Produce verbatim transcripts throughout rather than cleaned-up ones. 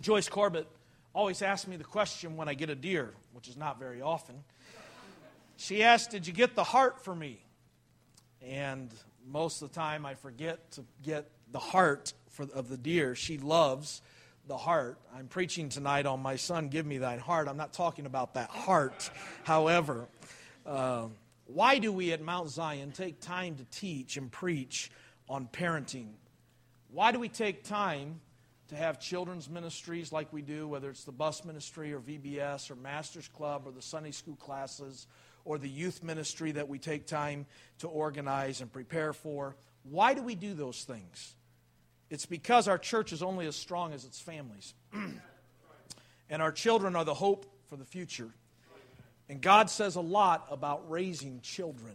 Joyce Corbett always asks me the question when I get a deer, which is not very often. She asked, did you get the heart for me? And most of the time I forget to get the heart for, of the deer. She loves the heart. I'm preaching tonight on My Son, Give Me Thine Heart. I'm not talking about that heart. However, uh, why do we at Mount Zion take time to teach and preach on parenting? Why do we take time to have children's ministries like we do, whether it's the bus ministry or V B S or Master's Club or the Sunday school classes or the youth ministry that we take time to organize and prepare for? Why do we do those things? It's because our church is only as strong as its families. And our children are the hope for the future. And God says a lot about raising children.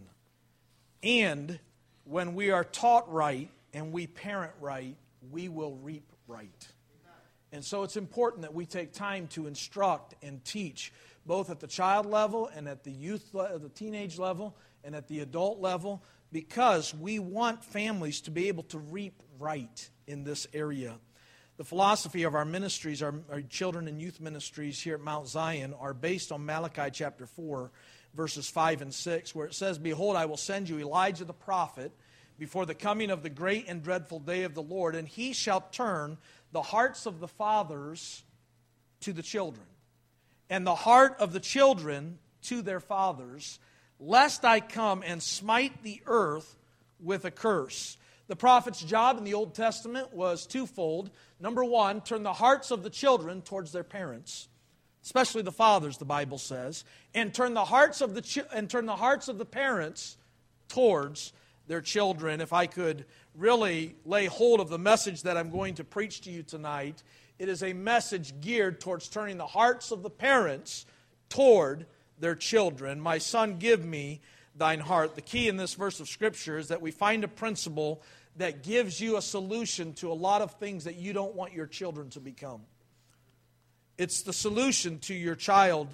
And when we are taught right and we parent right, we will reap right. And so it's important that we take time to instruct and teach, both at the child level and at the youth, the teenage level and at the adult level, because we want families to be able to reap right in this area. The philosophy of our ministries, our, our children and youth ministries here at Mount Zion, are based on Malachi chapter four, verses five and six, where it says, Behold, I will send you Elijah the prophet before the coming of the great and dreadful day of the Lord, and he shall turn the hearts of the fathers to the children, and the heart of the children to their fathers, lest I come and smite the earth with a curse. The prophet's job in the Old Testament was twofold. Number one, turn the hearts of the children towards their parents, especially the fathers, the Bible says, and turn the hearts of the chi- and turn the hearts of the parents towards their children. If I could really lay hold of the message that I'm going to preach to you tonight, it is a message geared towards turning the hearts of the parents toward their children. My son, give me thine heart. The key in this verse of Scripture is that we find a principle that gives you a solution to a lot of things that you don't want your children to become. It's the solution to your child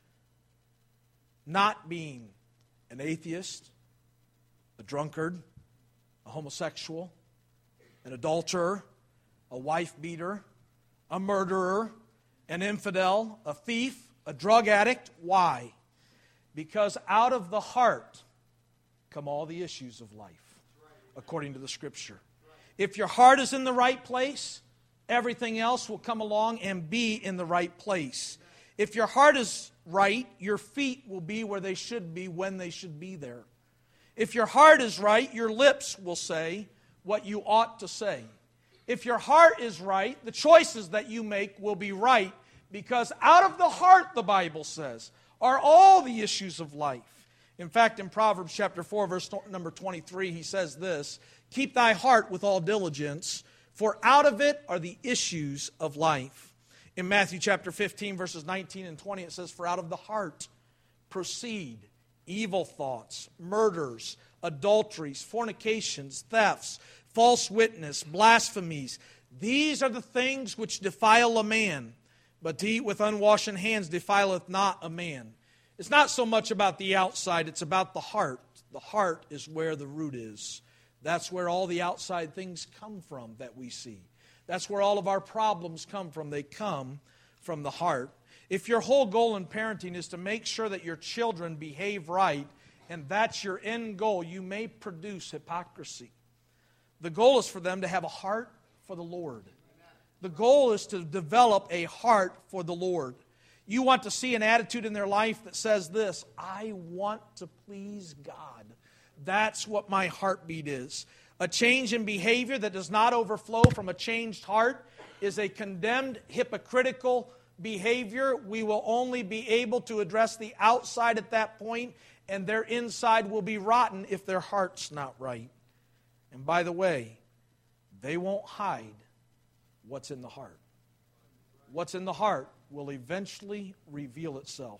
not being an atheist, a drunkard, a homosexual, an adulterer, a wife beater, a murderer, an infidel, a thief, a drug addict. Why? Because out of the heart come all the issues of life, according to the Scripture. If your heart is in the right place, everything else will come along and be in the right place. If your heart is right, your feet will be where they should be when they should be there. If your heart is right, your lips will say what you ought to say. If your heart is right, the choices that you make will be right, because out of the heart, the Bible says, are all the issues of life. In fact, in Proverbs chapter four, verse number twenty-three, he says this, Keep thy heart with all diligence, for out of it are the issues of life. In Matthew chapter fifteen, verses nineteen and twenty, it says, For out of the heart proceed evil thoughts, murders, adulteries, fornications, thefts, false witness, blasphemies. These are the things which defile a man, but to eat with unwashen hands defileth not a man. It's not so much about the outside, it's about the heart. The heart is where the root is. That's where all the outside things come from that we see. That's where all of our problems come from. They come from the heart. If your whole goal in parenting is to make sure that your children behave right, and that's your end goal, you may produce hypocrisy. The goal is for them to have a heart for the Lord. The goal is to develop a heart for the Lord. You want to see an attitude in their life that says this, I want to please God. That's what my heartbeat is. A change in behavior that does not overflow from a changed heart is a condemned, hypocritical behavior. We will only be able to address the outside at that point, and their inside will be rotten if their heart's not right. And by the way, they won't hide what's in the heart. What's in the heart will eventually reveal itself.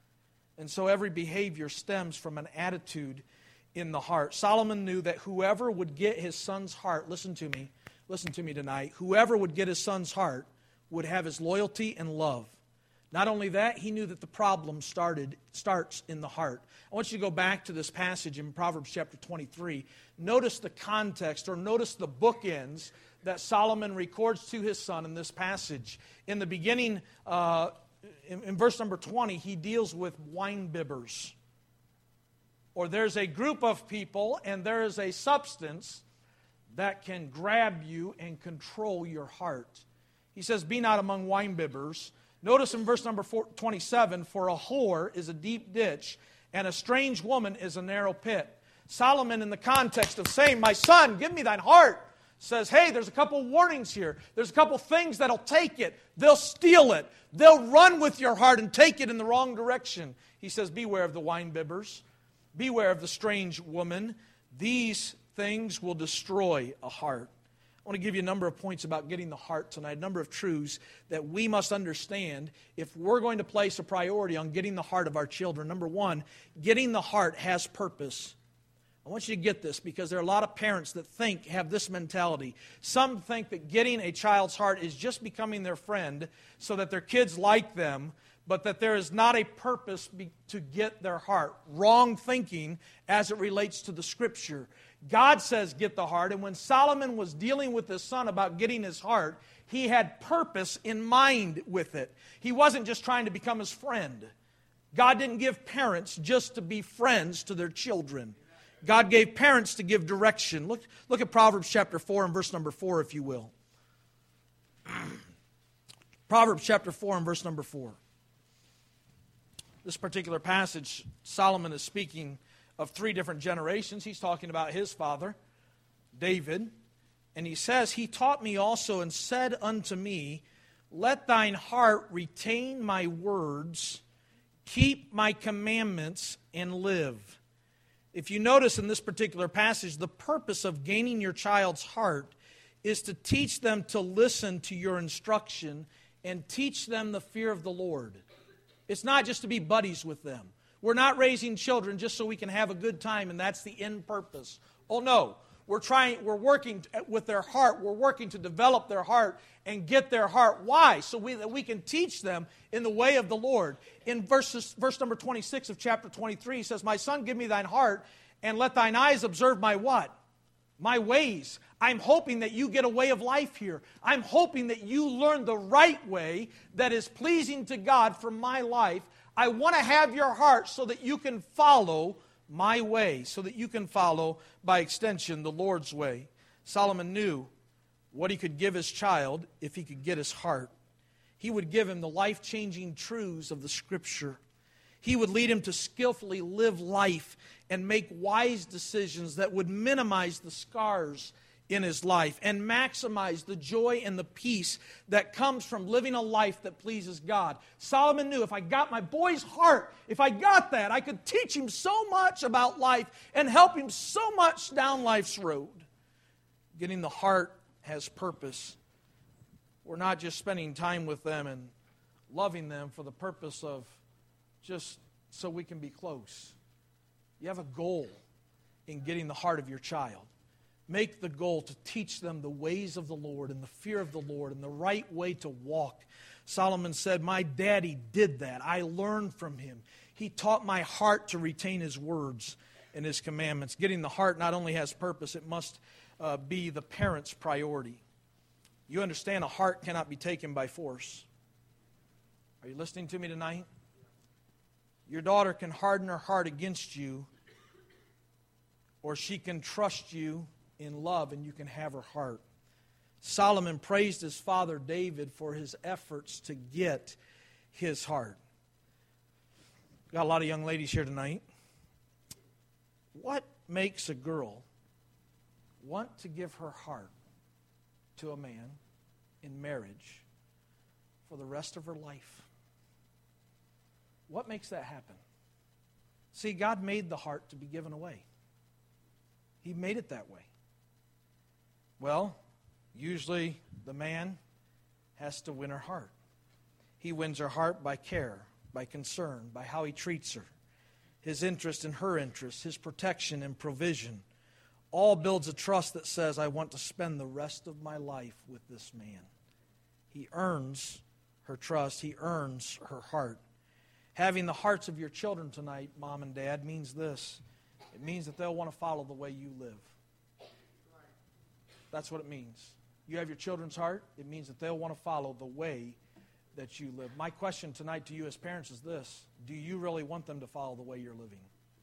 And so every behavior stems from an attitude in the heart. Solomon knew that whoever would get his son's heart, listen to me, listen to me tonight, whoever would get his son's heart would have his loyalty and love. Not only that, he knew that the problem started starts in the heart. I want you to go back to this passage in Proverbs chapter twenty-three. Notice the context, or notice the bookends that Solomon records to his son in this passage. In the beginning, uh, in, in verse number twenty, he deals with wine bibbers. Or there's a group of people and there is a substance that can grab you and control your heart. He says, be not among wine bibbers. Notice in verse number twenty-seven, for a whore is a deep ditch, and a strange woman is a narrow pit. Solomon, in the context of saying, my son, give me thine heart, says, hey, there's a couple warnings here. There's a couple things that'll take it. They'll steal it. They'll run with your heart and take it in the wrong direction. He says, beware of the wine bibbers. Beware of the strange woman. These things will destroy a heart. I want to give you a number of points about getting the heart tonight, a number of truths that we must understand if we're going to place a priority on getting the heart of our children. Number one, getting the heart has purpose. I want you to get this because there are a lot of parents that think, have this mentality. Some think that getting a child's heart is just becoming their friend so that their kids like them, but that there is not a purpose be, to get their heart. Wrong thinking as it relates to the Scripture. God says get the heart, and when Solomon was dealing with his son about getting his heart, he had purpose in mind with it. He wasn't just trying to become his friend. God didn't give parents just to be friends to their children. God gave parents to give direction. Look, look at Proverbs chapter four and verse number four, if you will. Proverbs chapter four and verse number four. This particular passage, Solomon is speaking of three different generations. He's talking about his father, David. And he says, he taught me also and said unto me, let thine heart retain my words, keep my commandments, and live. If you notice in this particular passage, the purpose of gaining your child's heart is to teach them to listen to your instruction and teach them the fear of the Lord. It's not just to be buddies with them. We're not raising children just so we can have a good time and that's the end purpose. Oh no, we're trying, we're working with their heart. We're working to develop their heart and get their heart. Why? So we, that we can teach them in the way of the Lord. In verses, verse number twenty-six of chapter twenty-three, he says, my son, give me thine heart, and let thine eyes observe my what? My ways. I'm hoping that you get a way of life here. I'm hoping that you learn the right way that is pleasing to God for my life. I want to have your heart so that you can follow my way, so that you can follow, by extension, the Lord's way. Solomon knew what he could give his child if he could get his heart. He would give him the life-changing truths of the Scripture. He would lead him to skillfully live life and make wise decisions that would minimize the scars in his life and maximize the joy and the peace that comes from living a life that pleases God. Solomon knew if I got my boy's heart, if I got that, I could teach him so much about life and help him so much down life's road. Getting the heart has purpose. We're not just spending time with them and loving them for the purpose of just so we can be close. You have a goal in getting the heart of your child. Make the goal to teach them the ways of the Lord and the fear of the Lord and the right way to walk. Solomon said, my daddy did that. I learned from him. He taught my heart to retain his words and his commandments. Getting the heart not only has purpose, it must uh, be the parent's priority. You understand a heart cannot be taken by force. Are you listening to me tonight? Your daughter can harden her heart against you, or she can trust you in love and you can have her heart. Solomon praised his father David for his efforts to get his heart. Got a lot of young ladies here tonight. What makes a girl want to give her heart to a man in marriage for the rest of her life? What makes that happen? See, God made the heart to be given away. He made it that way. Well, usually the man has to win her heart. He wins her heart by care, by concern, by how he treats her, his interest in her interest, his protection and provision. All builds a trust that says, I want to spend the rest of my life with this man. He earns her trust. He earns her heart. Having the hearts of your children tonight, mom and dad, means this. It means that they'll want to follow the way you live. That's what it means. You have your children's heart, it means that they'll want to follow the way that you live. My question tonight to you as parents is this: do you really want them to follow the way you're living?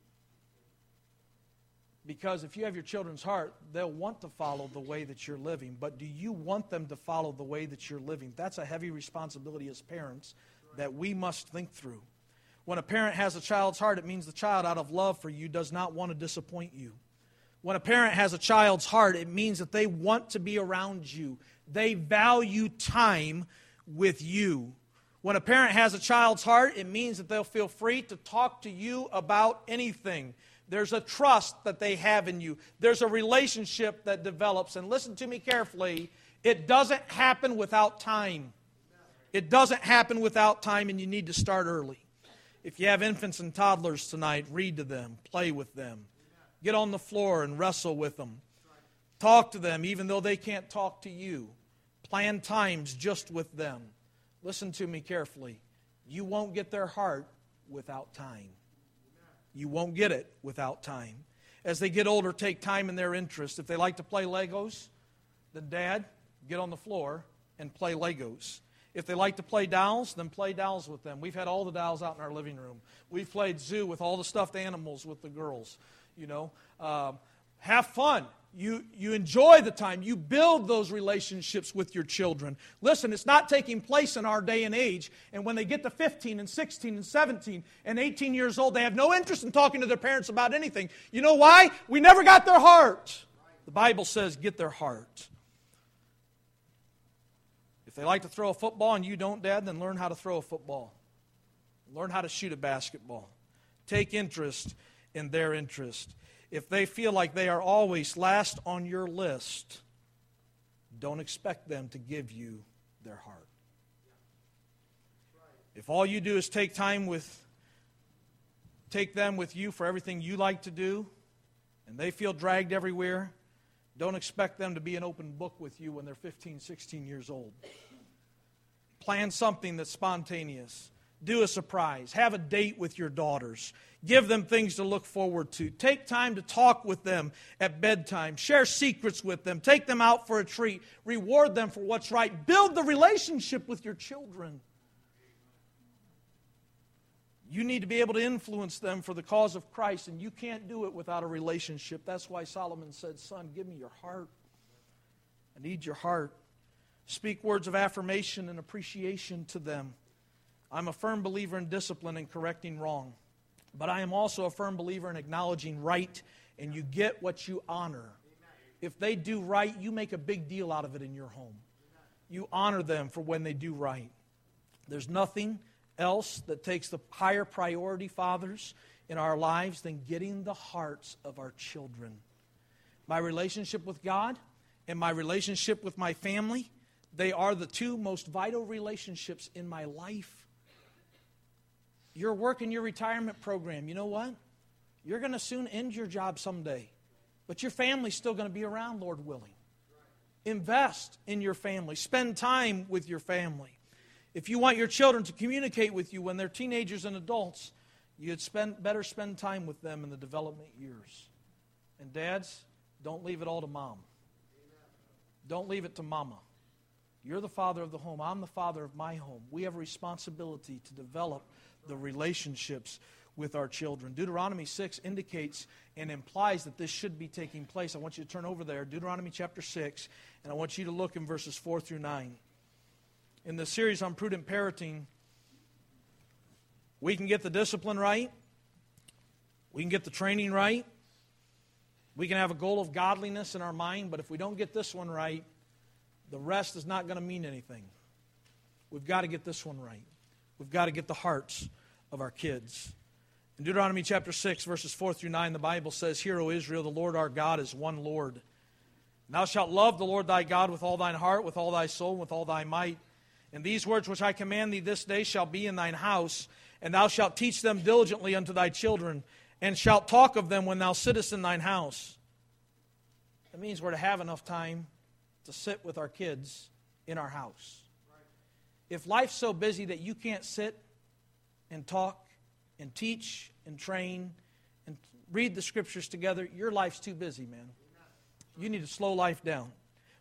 Because if you have your children's heart, they'll want to follow the way that you're living. But do you want them to follow the way that you're living? That's a heavy responsibility as parents that we must think through. When a parent has a child's heart, it means the child, out of love for you, does not want to disappoint you. When a parent has a child's heart, it means that they want to be around you. They value time with you. When a parent has a child's heart, it means that they'll feel free to talk to you about anything. There's a trust that they have in you. There's a relationship that develops. And listen to me carefully, it doesn't happen without time. It doesn't happen without time, and you need to start early. If you have infants and toddlers tonight, read to them, play with them. Get on the floor and wrestle with them. Talk to them even though they can't talk to you. Plan times just with them. Listen to me carefully. You won't get their heart without time. You won't get it without time. As they get older, take time in their interest. If they like to play Legos, then Dad, get on the floor and play Legos. If they like to play dolls, then play dolls with them. We've had all the dolls out in our living room. We've played zoo with all the stuffed animals with the girls. You know, um, have fun. You, you enjoy the time. You build those relationships with your children. Listen, it's not taking place in our day and age. And when they get to fifteen and sixteen and seventeen and eighteen years old, they have no interest in talking to their parents about anything. You know why? We never got their heart. The Bible says, get their heart. If they like to throw a football and you don't, Dad, then learn how to throw a football. Learn how to shoot a basketball. Take interest in their interest. If they feel like they are always last on your list, don't expect them to give you their heart. If all you do is take time with, take them with you for everything you like to do, and they feel dragged everywhere, don't expect them to be an open book with you when they're fifteen, sixteen years old. Plan something that's spontaneous. Do a surprise. Have a date with your daughters. Give them things to look forward to. Take time to talk with them at bedtime. Share secrets with them. Take them out for a treat. Reward them for what's right. Build the relationship with your children. You need to be able to influence them for the cause of Christ, and you can't do it without a relationship. That's why Solomon said, son, give me your heart. I need your heart. Speak words of affirmation and appreciation to them. I'm a firm believer in discipline and correcting wrong. But I am also a firm believer in acknowledging right, and you get what you honor. If they do right, you make a big deal out of it in your home. You honor them for when they do right. There's nothing else that takes the higher priority, fathers, in our lives than getting the hearts of our children. My relationship with God and my relationship with my family, they are the two most vital relationships in my life. Your work and your retirement program, you know what? You're going to soon end your job someday. But your family's still going to be around, Lord willing. Invest in your family. Spend time with your family. If you want your children to communicate with you when they're teenagers and adults, you'd spend, better spend time with them in the development years. And dads, don't leave it all to mom. Don't leave it to mama. You're the father of the home. I'm the father of my home. We have a responsibility to develop the relationships with our children. Deuteronomy six indicates and implies that this should be taking place. I want you to turn over there, Deuteronomy chapter six, and I want you to look in verses four through nine. In the series on prudent parenting, we can get the discipline right. We can get the training right. We can have a goal of godliness in our mind, but if we don't get this one right, the rest is not going to mean anything. We've got to get this one right. We've got to get the hearts of our kids. In Deuteronomy chapter six, verses four through nine, the Bible says, Hear, O Israel, the Lord our God is one Lord. And thou shalt love the Lord thy God with all thine heart, with all thy soul, and with all thy might. And these words which I command thee this day shall be in thine house, and thou shalt teach them diligently unto thy children, and shalt talk of them when thou sittest in thine house. That means we're to have enough time to sit with our kids in our house. If life's so busy that you can't sit and talk and teach and train and read the Scriptures together, your life's too busy, man. You need to slow life down.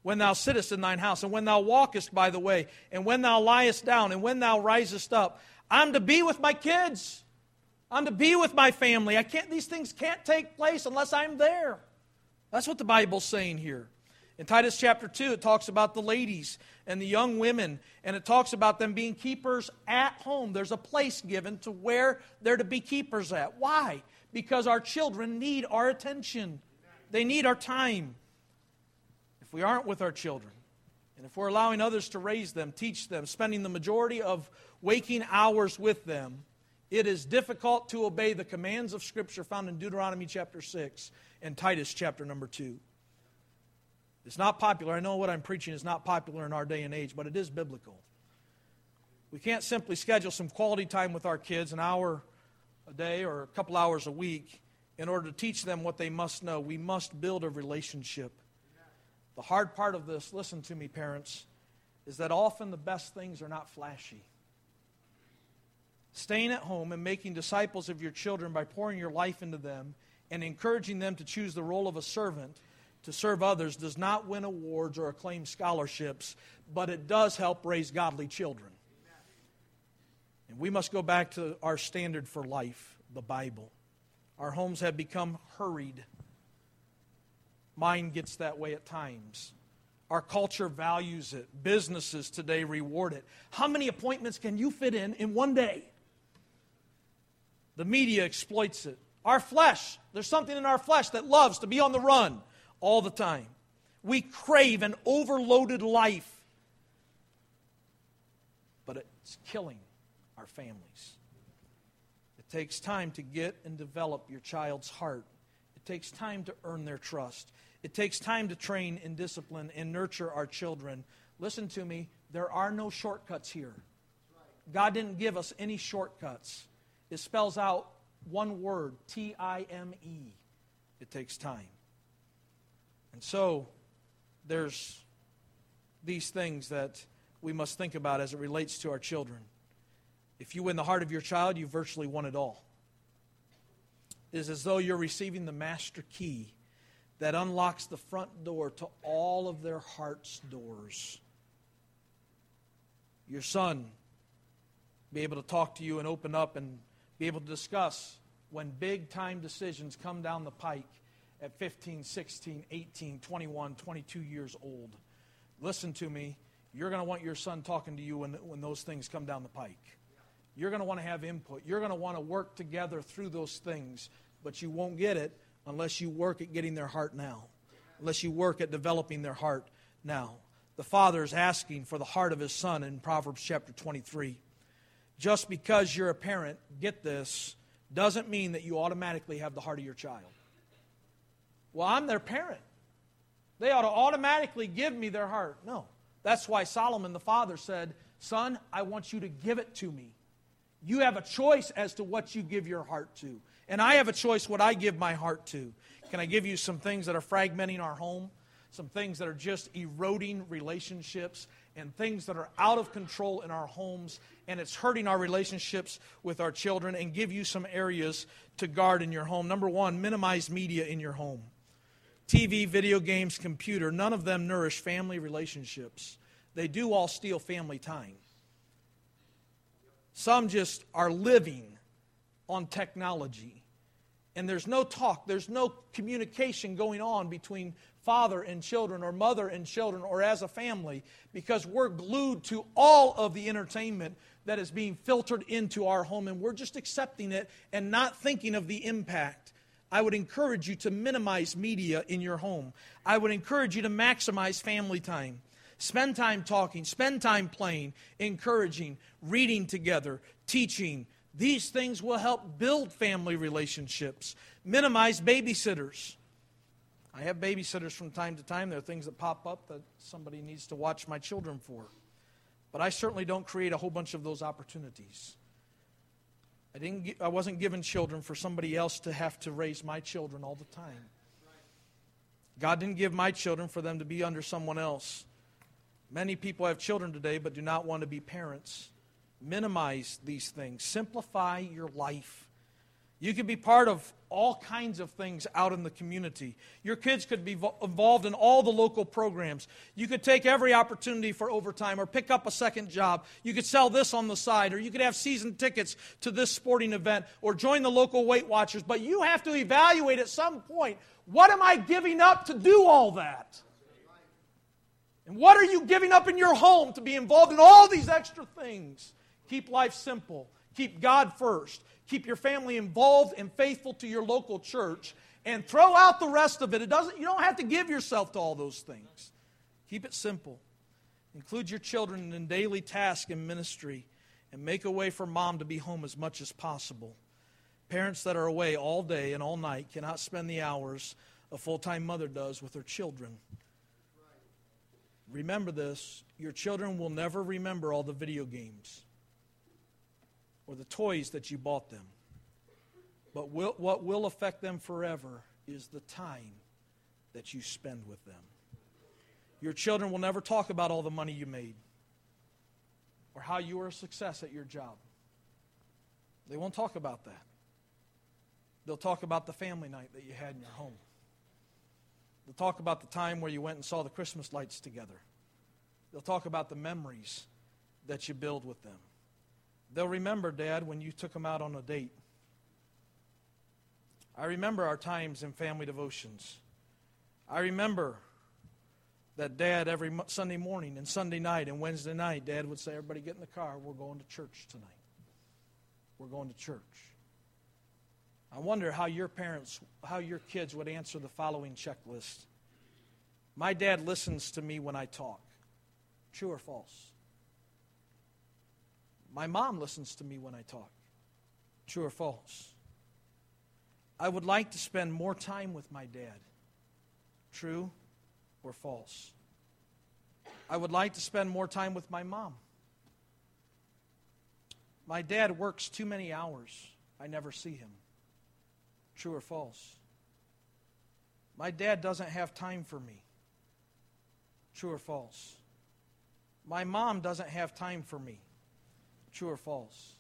when thou sittest in thine house, and when thou walkest by the way, and when thou liest down, and when thou risest up. I'm to be with my kids. I'm to be with my family. I can't. These things can't take place unless I'm there. That's what the Bible's saying here. In Titus chapter two, it talks about the ladies and the young women, and it talks about them being keepers at home. There's a place given to where they're to be keepers at. Why? Because our children need our attention. They need our time. If we aren't with our children, and if we're allowing others to raise them, teach them, spending the majority of waking hours with them, it is difficult to obey the commands of Scripture found in Deuteronomy chapter six and Titus chapter number two. It's not popular. I know what I'm preaching is not popular in our day and age, but it is biblical. We can't simply schedule some quality time with our kids, an hour a day or a couple hours a week, in order to teach them what they must know. We must build a relationship. The hard part of this, listen to me, parents, is that often the best things are not flashy. Staying at home and making disciples of your children by pouring your life into them and encouraging them to choose the role of a servant to serve others does not win awards or acclaim scholarships, but it does help raise godly children. And we must go back to our standard for life, the Bible. Our homes have become hurried. Mine gets that way at times. Our culture values it. Businesses today reward it. How many appointments can you fit in in one day? The media exploits it. Our flesh, there's something in our flesh that loves to be on the run all the time. We crave an overloaded life. But it's killing our families. It takes time to get and develop your child's heart. It takes time to earn their trust. It takes time to train and discipline and nurture our children. Listen to me, there are no shortcuts here. God didn't give us any shortcuts. It spells out one word, T I M E. It takes time. And so, there's these things that we must think about as it relates to our children. If you win the heart of your child, you virtually won it all. It is as though you're receiving the master key that unlocks the front door to all of their heart's doors. Your son be able to talk to you and open up and be able to discuss when big-time decisions come down the pike at fifteen, sixteen, eighteen, twenty-one, twenty-two years old. Listen to me. You're going to want your son talking to you when, when those things come down the pike. You're going to want to have input. You're going to want to work together through those things, but you won't get it unless you work at getting their heart now, unless you work at developing their heart now. The father is asking for the heart of his son in Proverbs chapter twenty-three. Just because you're a parent, get this, doesn't mean that you automatically have the heart of your child. Well, I'm their parent. They ought to automatically give me their heart. No. That's why Solomon the father said, son, I want you to give it to me. You have a choice as to what you give your heart to. And I have a choice what I give my heart to. Can I give you some things that are fragmenting our home? Some things that are just eroding relationships and things that are out of control in our homes, and it's hurting our relationships with our children, and give you some areas to guard in your home. Number one, minimize media in your home. T V, video games, computer, none of them nourish family relationships. They do all steal family time. Some just are living on technology. And there's no talk, there's no communication going on between father and children or mother and children or as a family, because we're glued to all of the entertainment that is being filtered into our home, and we're just accepting it and not thinking of the impact. I would encourage you to minimize media in your home. I would encourage you to maximize family time. Spend time talking, spend time playing, encouraging, reading together, teaching. These things will help build family relationships. Minimize babysitters. I have babysitters from time to time. There are things that pop up that somebody needs to watch my children for. But I certainly don't create a whole bunch of those opportunities. I didn't. I wasn't given children for somebody else to have to raise my children all the time. God didn't give my children for them to be under someone else. Many people have children today but do not want to be parents. Minimize these things. Simplify your life. You could be part of all kinds of things out in the community. Your kids could be vo- involved in all the local programs. You could take every opportunity for overtime or pick up a second job. You could sell this on the side, or you could have season tickets to this sporting event or join the local Weight Watchers. But you have to evaluate at some point, what am I giving up to do all that? And what are you giving up in your home to be involved in all these extra things? Keep life simple. Keep God first. Keep your family involved and faithful to your local church, and throw out the rest of it. It doesn't. You don't have to give yourself to all those things. Keep it simple. Include your children in daily task and ministry, and make a way for mom to be home as much as possible. Parents that are away all day and all night cannot spend the hours a full-time mother does with her children. Remember this, your children will never remember all the video games or the toys that you bought them. But will, what will affect them forever is the time that you spend with them. Your children will never talk about all the money you made or how you were a success at your job. They won't talk about that. They'll talk about the family night that you had in your home. They'll talk about the time where you went and saw the Christmas lights together. They'll talk about the memories that you build with them. They'll remember, Dad, when you took them out on a date. I remember our times in family devotions. I remember that Dad, every Sunday morning and Sunday night and Wednesday night, Dad would say, everybody get in the car, we're going to church tonight. We're going to church. I wonder how your parents, how your kids would answer the following checklist. My dad listens to me when I talk. True or false? My mom listens to me when I talk. True or false? I would like to spend more time with my dad. True or false? I would like to spend more time with my mom. My dad works too many hours. I never see him. True or false? My dad doesn't have time for me. True or false? My mom doesn't have time for me. True or false?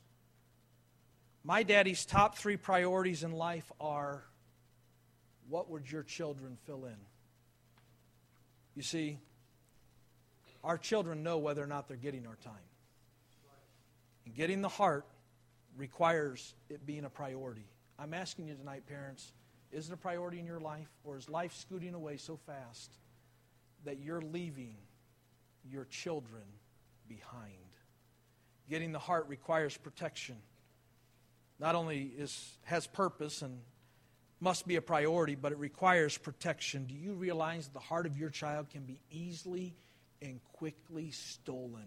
My daddy's top three priorities in life are, what would your children fill in? You see, our children know whether or not they're getting our time. And getting the heart requires it being a priority. I'm asking you tonight, parents, is it a priority in your life, or is life scooting away so fast that you're leaving your children behind? Getting the heart requires protection. Not only is has purpose and must be a priority, but it requires protection. Do you realize the heart of your child can be easily and quickly stolen?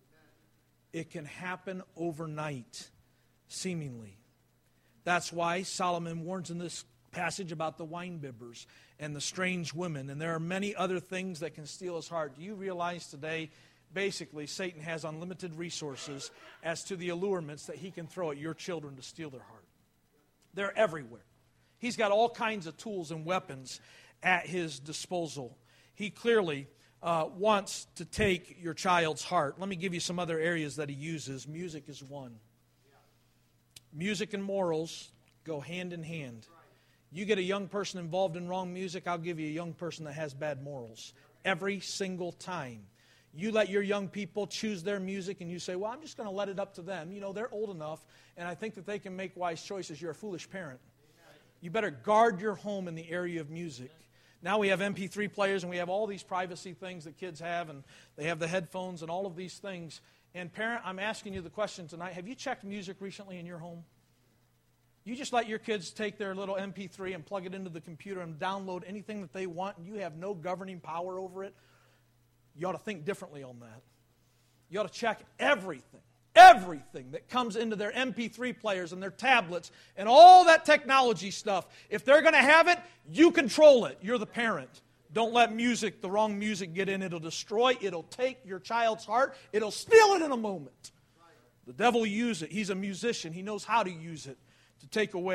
It can happen overnight, seemingly. That's why Solomon warns in this passage about the wine bibbers and the strange women, and there are many other things that can steal his heart. Do you realize today, basically, Satan has unlimited resources as to the allurements that he can throw at your children to steal their heart? They're everywhere. He's got all kinds of tools and weapons at his disposal. He clearly uh, wants to take your child's heart. Let me give you some other areas that he uses. Music is one. Music and morals go hand in hand. You get a young person involved in wrong music, I'll give you a young person that has bad morals. Every single time. You let your young people choose their music and you say, well, I'm just going to let it up to them. You know, they're old enough and I think that they can make wise choices. You're a foolish parent. You better guard your home in the area of music. Now we have M P three players and we have all these privacy things that kids have, and they have the headphones and all of these things. And parent, I'm asking you the question tonight, have you checked music recently in your home? You just let your kids take their little M P three and plug it into the computer and download anything that they want, and you have no governing power over it? You ought to think differently on that. You ought to check everything, everything that comes into their M P three players and their tablets and all that technology stuff. If they're going to have it, you control it. You're the parent. Don't let music, the wrong music, get in. It'll destroy. It'll take your child's heart. It'll steal it in a moment. The devil will use it. He's a musician. He knows how to use it to take away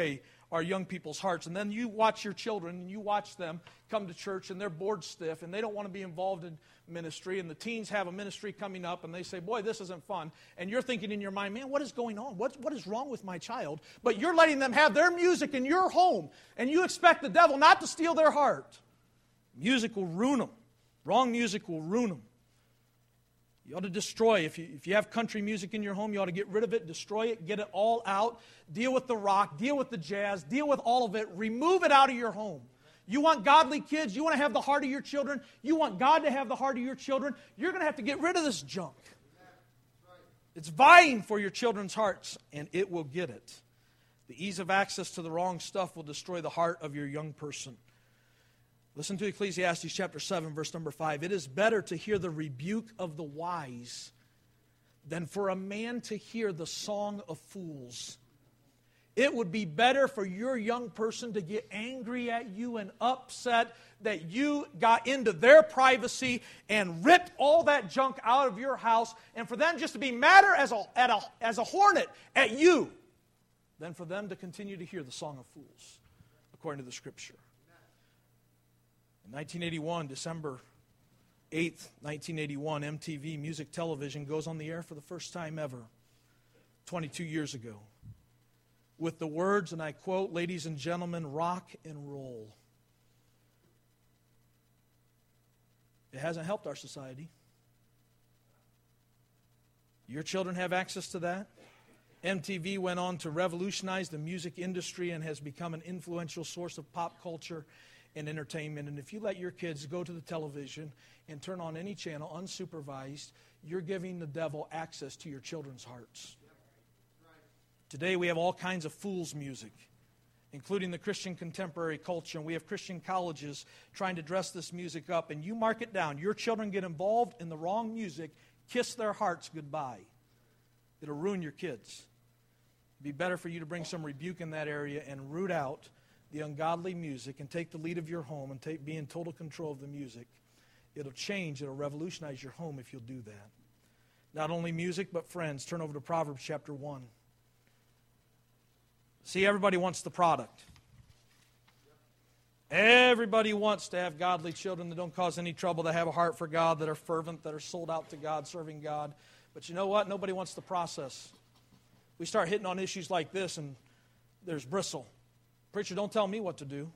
our young people's hearts. And then you watch your children, and you watch them come to church, and they're bored stiff, and they don't want to be involved in ministry. And the teens have a ministry coming up, and they say, boy, this isn't fun. And you're thinking in your mind, man, what is going on? What, what is wrong with my child? But you're letting them have their music in your home, and you expect the devil not to steal their heart. Music will ruin them. Wrong music will ruin them. You ought to destroy. If you, if you have country music in your home, you ought to get rid of it, destroy it, get it all out. Deal with the rock, deal with the jazz, deal with all of it. Remove it out of your home. You want godly kids, you want to have the heart of your children, you want God to have the heart of your children, you're going to have to get rid of this junk. It's vying for your children's hearts, and it will get it. The ease of access to the wrong stuff will destroy the heart of your young person. Listen to Ecclesiastes chapter seven, verse number five. It is better to hear the rebuke of the wise than for a man to hear the song of fools. It would be better for your young person to get angry at you and upset that you got into their privacy and ripped all that junk out of your house, and for them just to be madder as a, at a, as a hornet at you than for them to continue to hear the song of fools, according to the Scripture. In nineteen eighty-one, December eighth, nineteen eighty-one, M T V Music Television goes on the air for the first time ever, twenty-two years ago, with the words, and I quote, "Ladies and gentlemen, rock and roll." It hasn't helped our society. Your children have access to that. M T V went on to revolutionize the music industry and has become an influential source of pop culture and entertainment. And if you let your kids go to the television and turn on any channel unsupervised, you're giving the devil access to your children's hearts. Today we have all kinds of fools music, including the Christian contemporary culture, and we have Christian colleges trying to dress this music up. And you mark it down. Your children get involved in the wrong music, kiss their hearts goodbye. It'll ruin your kids. It'd be better for you to bring some rebuke in that area and root out the ungodly music and take the lead of your home and take, be in total control of the music. It'll change. It'll revolutionize your home if you'll do that. Not only music, but friends. Turn over to Proverbs chapter one. See, everybody wants the product. Everybody wants to have godly children that don't cause any trouble, that have a heart for God, that are fervent, that are sold out to God, serving God. But you know what? Nobody wants the process. We start hitting on issues like this, and there's bristle. Preacher, don't tell me what to do.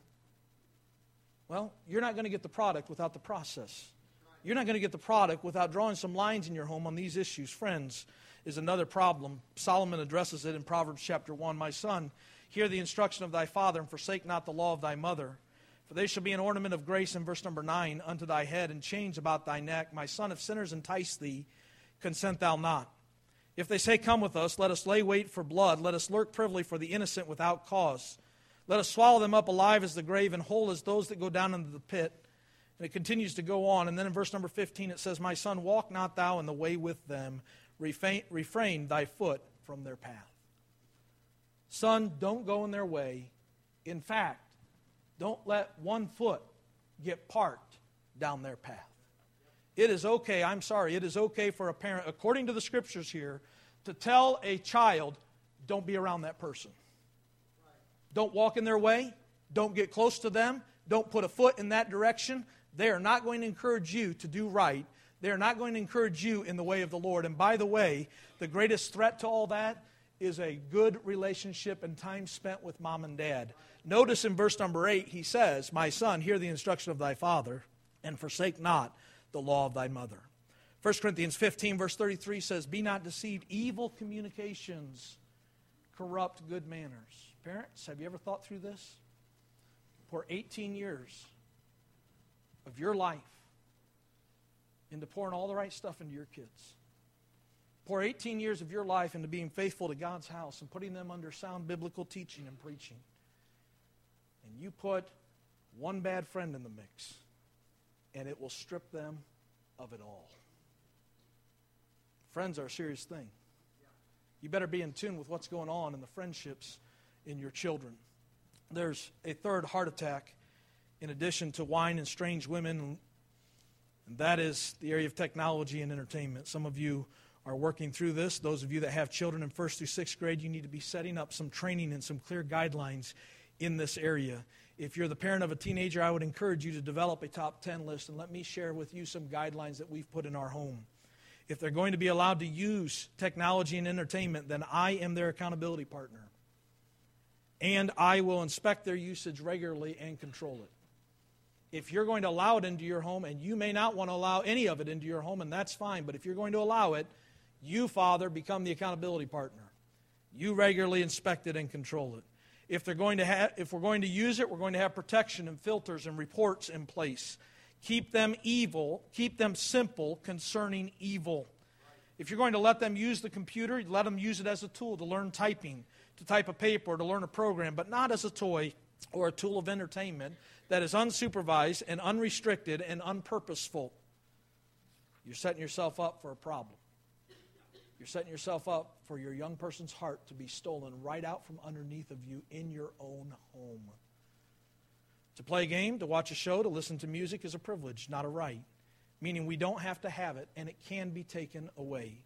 Well, you're not going to get the product without the process. You're not going to get the product without drawing some lines in your home on these issues. Friends is another problem. Solomon addresses it in Proverbs chapter one. My son, hear the instruction of thy father, and forsake not the law of thy mother. For they shall be an ornament of grace, in verse number nine, unto thy head, and chains about thy neck. My son, if sinners entice thee, consent thou not. If they say, come with us, let us lay wait for blood. Let us lurk privily for the innocent without cause. Let us swallow them up alive as the grave, and whole as those that go down into the pit. And it continues to go on. And then in verse number fifteen it says, my son, walk not thou in the way with them. Refrain, refrain thy foot from their path. Son, don't go in their way. In fact, don't let one foot get parked down their path. It is okay, I'm sorry, it is okay for a parent, according to the Scriptures here, to tell a child, don't be around that person. Don't walk in their way. Don't get close to them. Don't put a foot in that direction. They are not going to encourage you to do right. They are not going to encourage you in the way of the Lord. And by the way, the greatest threat to all that is a good relationship and time spent with mom and dad. Notice in verse number eight, he says, my son, hear the instruction of thy father, and forsake not the law of thy mother. First Corinthians fifteen, verse thirty-three says, be not deceived, evil communications corrupt good manners. Parents, have you ever thought through this? Pour eighteen years of your life into pouring all the right stuff into your kids. Pour eighteen years of your life into being faithful to God's house and putting them under sound biblical teaching and preaching. And you put one bad friend in the mix, and it will strip them of it all. Friends are a serious thing. You better be in tune with what's going on in the friendships in your children. There's a third heart attack in addition to wine and strange women, and that is the area of technology and entertainment. Some of you are working through this. Those of you that have children in first through sixth grade, you need to be setting up some training and some clear guidelines in this area. If you're the parent of a teenager, I would encourage you to develop a top ten list, and let me share with you some guidelines that we've put in our home. If they're going to be allowed to use technology and entertainment, then I am their accountability partner. And I will inspect their usage regularly and control it. If you're going to allow it into your home, and you may not want to allow any of it into your home, and that's fine, but if you're going to allow it, you, Father, become the accountability partner. You regularly inspect it and control it. If they're going to have, if we're going to use it, we're going to have protection and filters and reports in place. Keep them evil, keep them simple concerning evil. If you're going to let them use the computer, let them use it as a tool to learn typing, to type a paper, or to learn a program, but not as a toy or a tool of entertainment that is unsupervised and unrestricted and unpurposeful. You're setting yourself up for a problem. You're setting yourself up for your young person's heart to be stolen right out from underneath of you in your own home. To play a game, to watch a show, to listen to music is a privilege, not a right. Meaning we don't have to have it, and it can be taken away.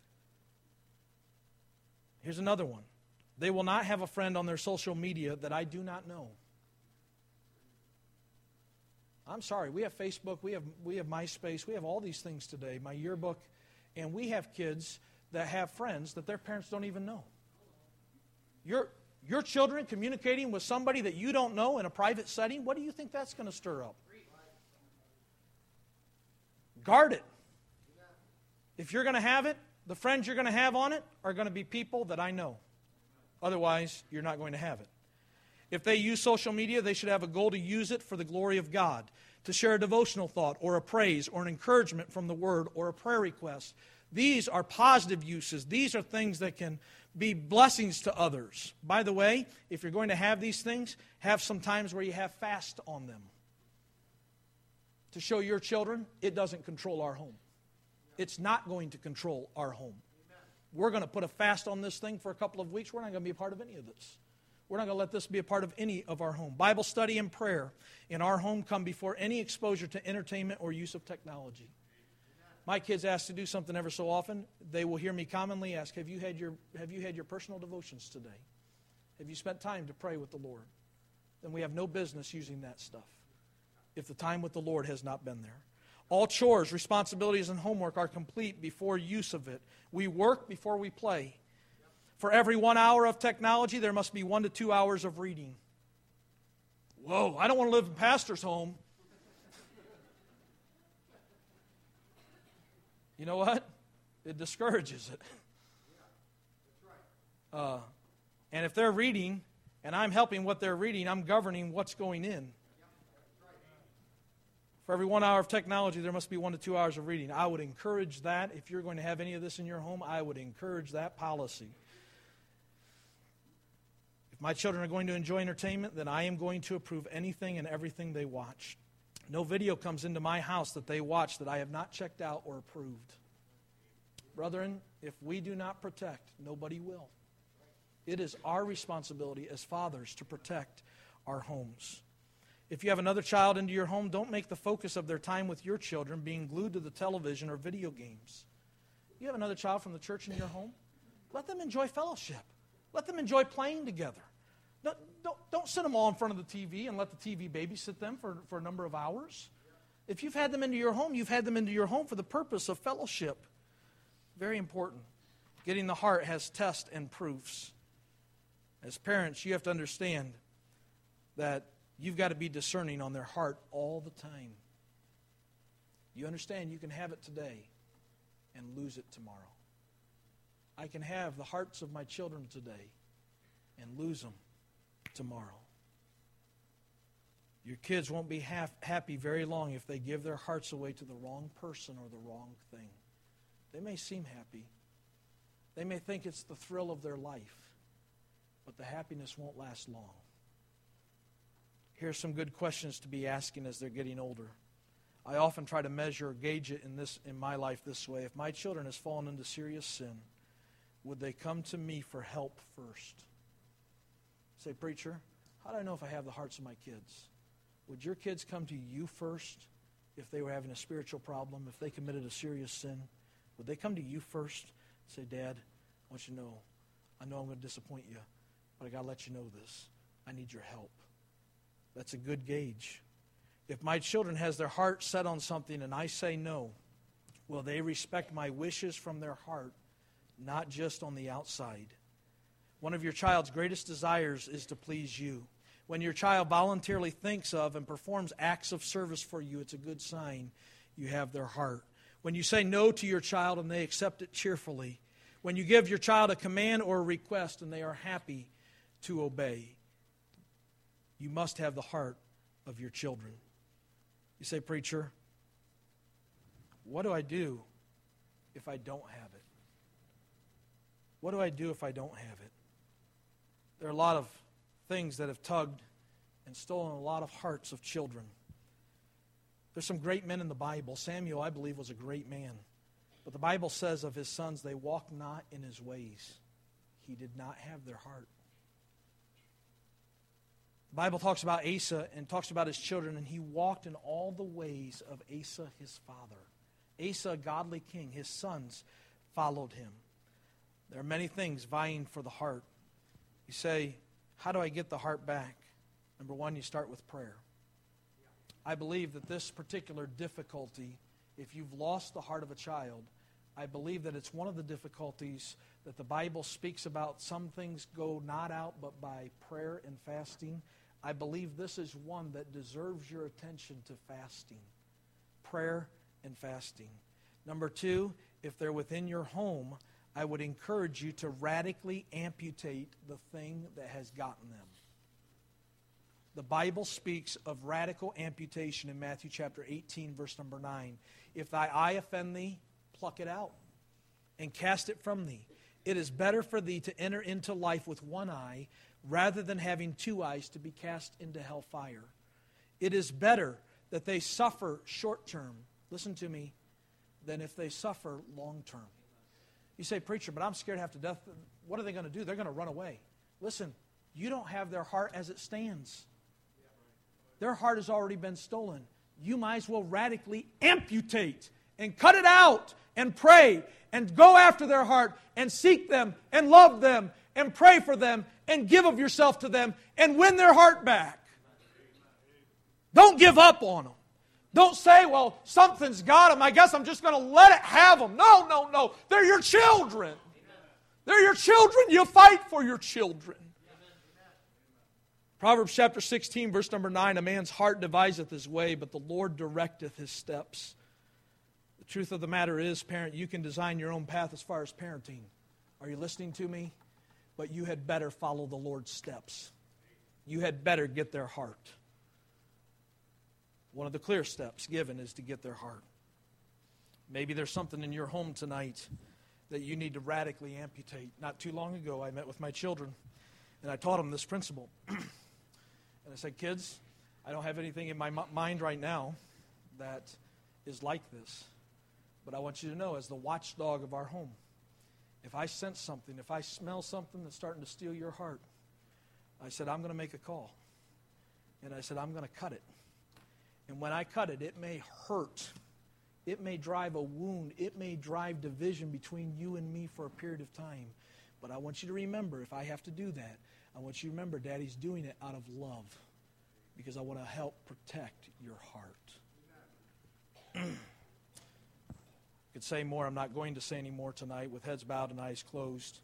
Here's another one. They will not have a friend on their social media that I do not know. I'm sorry, we have Facebook, we have we have MySpace, we have all these things today, my yearbook, and we have kids that have friends that their parents don't even know. Your, your children communicating with somebody that you don't know in a private setting, what do you think that's going to stir up? Guard it. If you're going to have it, the friends you're going to have on it are going to be people that I know. Otherwise, you're not going to have it. If they use social media, they should have a goal to use it for the glory of God, to share a devotional thought or a praise or an encouragement from the Word or a prayer request. These are positive uses. These are things that can be blessings to others. By the way, if you're going to have these things, have some times where you have fast on them. To show your children, it doesn't control our home. It's not going to control our home. We're going to put a fast on this thing for a couple of weeks. We're not going to be a part of any of this. We're not going to let this be a part of any of our home. Bible study and prayer in our home come before any exposure to entertainment or use of technology. My kids ask to do something ever so often. They will hear me commonly ask, have you had your, have you had your personal devotions today? Have you spent time to pray with the Lord? Then we have no business using that stuff if the time with the Lord has not been there. All chores, responsibilities, and homework are complete before use of it. We work before we play. For every one hour of technology, there must be one to two hours of reading. Whoa, I don't want to live in pastor's home. You know what? It discourages it. Uh, and if they're reading, and I'm helping what they're reading, I'm governing what's going in. For every one hour of technology, there must be one to two hours of reading. I would encourage that. If you're going to have any of this in your home, I would encourage that policy. If my children are going to enjoy entertainment, then I am going to approve anything and everything they watch. No video comes into my house that they watch that I have not checked out or approved. Brethren, if we do not protect, nobody will. It is our responsibility as fathers to protect our homes. If you have another child into your home, don't make the focus of their time with your children being glued to the television or video games. You have another child from the church in your home? Let them enjoy fellowship. Let them enjoy playing together. Don't, don't, don't sit them all in front of the T V and let the T V babysit them for, for a number of hours. If you've had them into your home, you've had them into your home for the purpose of fellowship. Very important. Getting the heart has tests and proofs. As parents, you have to understand that you've got to be discerning on their heart all the time. You understand you can have it today and lose it tomorrow. I can have the hearts of my children today and lose them tomorrow. Your kids won't be half happy very long if they give their hearts away to the wrong person or the wrong thing. They may seem happy. They may think it's the thrill of their life, but the happiness won't last long. Here's some good questions to be asking as they're getting older. I often try to measure or gauge it in this in my life this way. If my children has fallen into serious sin, would they come to me for help first? Say, preacher, how do I know if I have the hearts of my kids? Would your kids come to you first if they were having a spiritual problem, if they committed a serious sin? Would they come to you first and say, Dad, I want you to know, I know I'm going to disappoint you, but I got to let you know this. I need your help. That's a good gauge. If my children has their heart set on something and I say no, will they respect my wishes from their heart, not just on the outside? One of your child's greatest desires is to please you. When your child voluntarily thinks of and performs acts of service for you, it's a good sign you have their heart. When you say no to your child and they accept it cheerfully, when you give your child a command or a request and they are happy to obey, you must have the heart of your children. You say, preacher, what do I do if I don't have it? What do I do if I don't have it? There are a lot of things that have tugged and stolen a lot of hearts of children. There's some great men in the Bible. Samuel, I believe, was a great man. But the Bible says of his sons, they walked not in his ways. He did not have their heart. The Bible talks about Asa and talks about his children, and he walked in all the ways of Asa, his father. Asa, a godly king, his sons followed him. There are many things vying for the heart. You say, how do I get the heart back? Number one, you start with prayer. I believe that this particular difficulty, if you've lost the heart of a child, I believe that it's one of the difficulties that the Bible speaks about. Some things go not out but by prayer and fasting. I believe this is one that deserves your attention to fasting. Prayer and fasting. Number two, if they're within your home, I would encourage you to radically amputate the thing that has gotten them. The Bible speaks of radical amputation in Matthew chapter eighteen, verse number nine. If thy eye offend thee, pluck it out and cast it from thee. It is better for thee to enter into life with one eye rather than having two eyes to be cast into hell fire. It is better that they suffer short term, listen to me, than if they suffer long term. You say, preacher, but I'm scared half to death. What are they going to do? They're going to run away. Listen, you don't have their heart as it stands. Their heart has already been stolen. You might as well radically amputate and cut it out and pray and go after their heart and seek them and love them and pray for them and give of yourself to them and win their heart back. Don't give up on them. Don't say, well, something's got them. I guess I'm just going to let it have them. No, no, no. They're your children. They're your children. You fight for your children. Proverbs chapter sixteen, verse number nine, a man's heart deviseth his way, but the Lord directeth his steps. The truth of the matter is, parent, you can design your own path as far as parenting. Are you listening to me? But you had better follow the Lord's steps. You had better get their heart. One of the clear steps given is to get their heart. Maybe there's something in your home tonight that you need to radically amputate. Not too long ago, I met with my children, and I taught them this principle. And I said, kids, I don't have anything in my mind right now that is like this. But I want you to know, as the watchdog of our home, if I sense something, if I smell something that's starting to steal your heart, I said, I'm going to make a call. And I said, I'm going to cut it. And when I cut it, it may hurt. It may drive a wound. It may drive division between you and me for a period of time. But I want you to remember, if I have to do that, I want you to remember Daddy's doing it out of love because I want to help protect your heart. I could say more. I'm not going to say any more tonight with heads bowed and eyes closed.